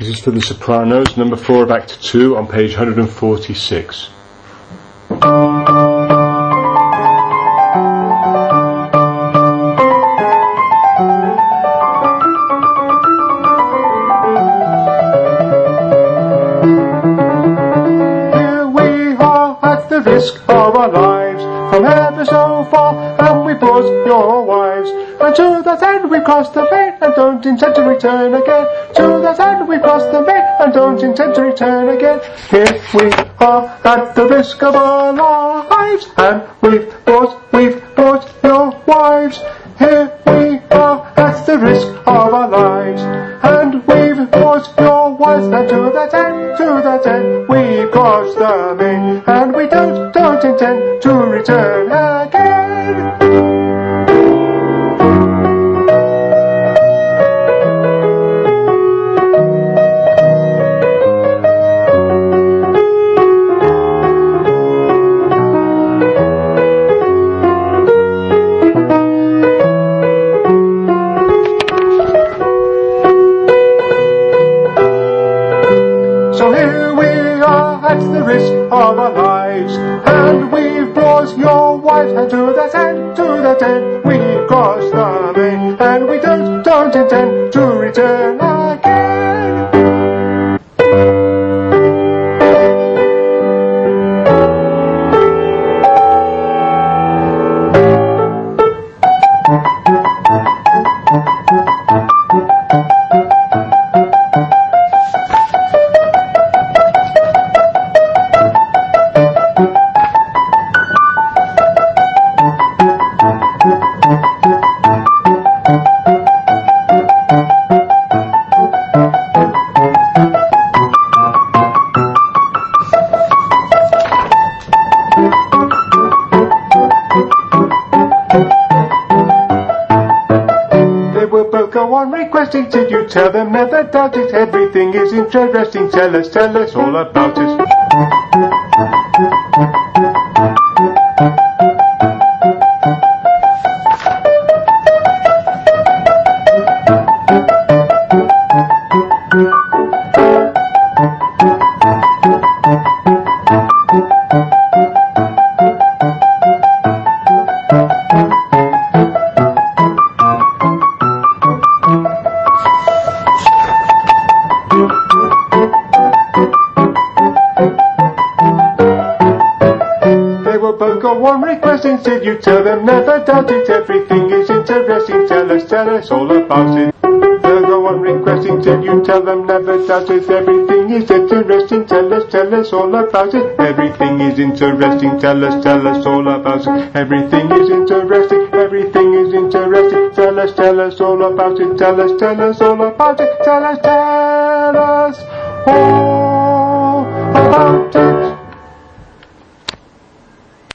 This is for The Sopranos, number 4 of Act 2 on page 146. Here we are at the risk of our lives, from ever so far, and we brought your wives. And to that end we crossed the bay, and don't intend to return again. To that end we crossed the bay, and don't intend to return again. Here we are at the risk of our lives, and we've brought your wives. Here we are at the risk of our lives, and we've brought your wives. And to that end we crossed the bay, and we don't intend to return again. So here we are at the risk of our lives, and we've brought your wives. And to that end we cross the bay, and we don't intend to return again. They will both go on requesting till you tell them never doubt it. Everything is interesting, tell us all about it. They will both go on requesting till you tell them never doubt it. Everything is interesting, tell us all about it. They'll go on requesting till you tell them never doubt it. Everything is interesting, tell us all about it. Everything is interesting, tell us all about it. Everything is interesting, tell us all about it. Tell us all about it. Tell us all